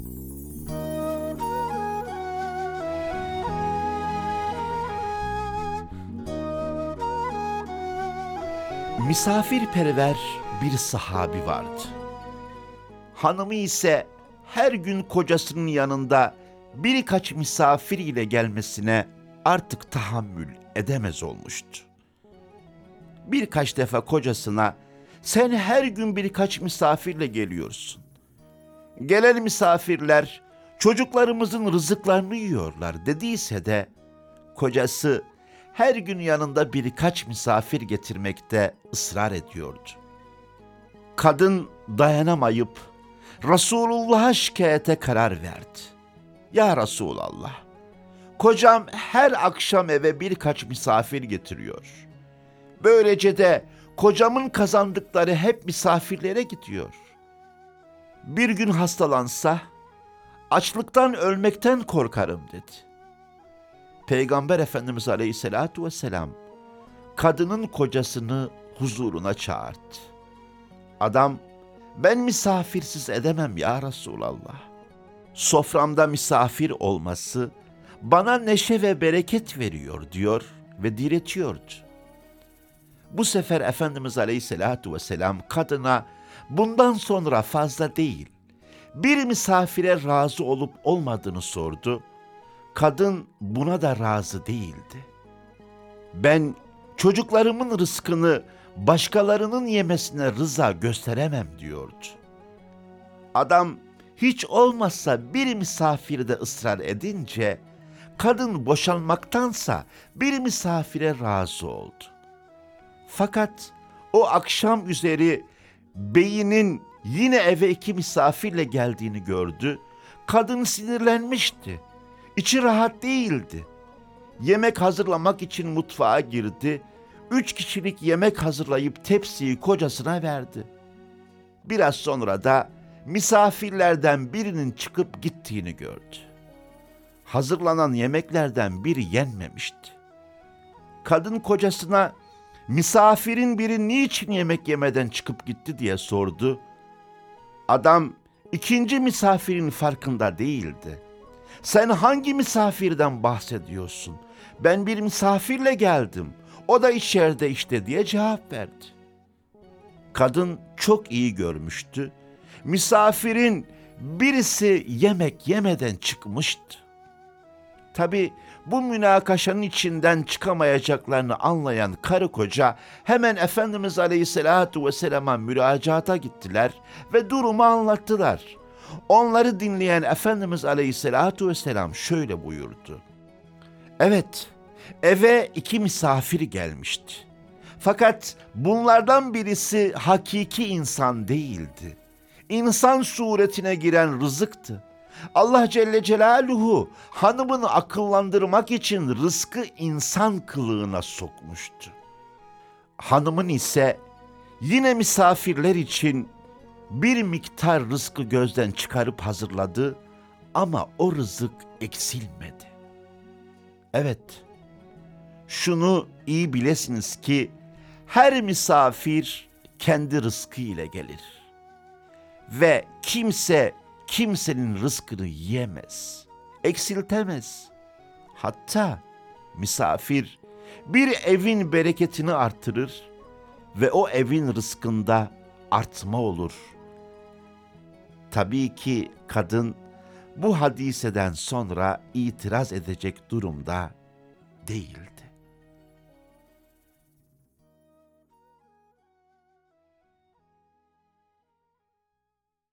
Misafirperver bir sahabi vardı. Hanımı ise her gün kocasının yanında birkaç misafir ile gelmesine artık tahammül edemez olmuştu. Birkaç defa kocasına "Sen her gün birkaç misafirle geliyorsun. Gelen misafirler çocuklarımızın rızıklarını yiyorlar" dediyse de kocası her gün yanında birkaç misafir getirmekte ısrar ediyordu. Kadın dayanamayıp Resulullah'a şikayete karar verdi. "Ya Resulallah, kocam her akşam eve birkaç misafir getiriyor. Böylece de kocamın kazandıkları hep misafirlere gidiyor. Bir gün hastalansa açlıktan ölmekten korkarım" dedi. Peygamber Efendimiz Aleyhisselatu Vesselam kadının kocasını huzuruna çağırdı. Adam, "Ben misafirsiz edemem ya Resulallah. Soframda misafir olması bana neşe ve bereket veriyor" diyor ve diretiyordu. Bu sefer Efendimiz Aleyhisselatu Vesselam kadına bundan sonra fazla değil, bir misafire razı olup olmadığını sordu. Kadın buna da razı değildi. "Ben çocuklarımın rızkını başkalarının yemesine rıza gösteremem" diyordu. Adam hiç olmazsa bir misafirde ısrar edince kadın boşanmaktansa bir misafire razı oldu. Fakat o akşam üzeri beyinin yine eve 2 misafirle geldiğini gördü. Kadın sinirlenmişti. İçi rahat değildi. Yemek hazırlamak için mutfağa girdi. 3 kişilik yemek hazırlayıp tepsiyi kocasına verdi. Biraz sonra da misafirlerden birinin çıkıp gittiğini gördü. Hazırlanan yemeklerden biri yenmemişti. Kadın kocasına "Misafirin biri niçin yemek yemeden çıkıp gitti?" diye sordu. Adam ikinci misafirin farkında değildi. "Sen hangi misafirden bahsediyorsun? Ben bir misafirle geldim. O da içeride işte" diye cevap verdi. Kadın çok iyi görmüştü. Misafirin birisi yemek yemeden çıkmıştı. Tabii bu münakaşanın içinden çıkamayacaklarını anlayan karı koca hemen Efendimiz Aleyhisselatu Vesselam'a müracaata gittiler ve durumu anlattılar. Onları dinleyen Efendimiz Aleyhisselatu Vesselam şöyle buyurdu. "Evet, eve 2 misafir gelmişti. Fakat bunlardan birisi hakiki insan değildi. İnsan suretine giren rızıktı. Allah Celle Celaluhu hanımını akıllandırmak için rızkı insan kılığına sokmuştu. Hanımın ise yine misafirler için bir miktar rızkı gözden çıkarıp hazırladı ama o rızık eksilmedi." Evet, şunu iyi bilesiniz ki her misafir kendi rızkı ile gelir ve kimse kimsenin rızkını yiyemez, eksiltemez. Hatta misafir bir evin bereketini artırır ve o evin rızkında artma olur. Tabii ki kadın bu hadiseden sonra itiraz edecek durumda değildi.